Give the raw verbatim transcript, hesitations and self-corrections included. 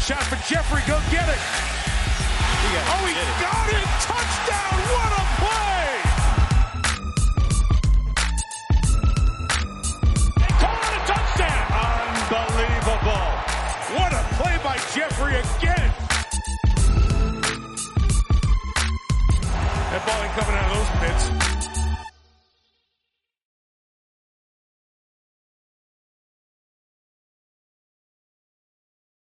shot for Jeffrey. Go get it. He oh, he it. got it. Touchdown. What a play. They call it a touchdown. Unbelievable. What a play by Jeffrey again.